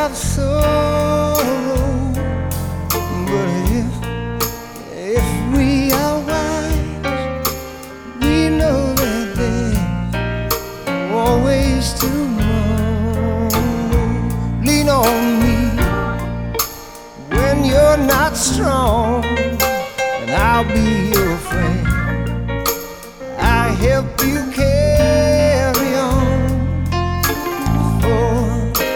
have sorrow, but if we are wise, we know that there's always tomorrow. Lean on me when you're not strong, and I'll be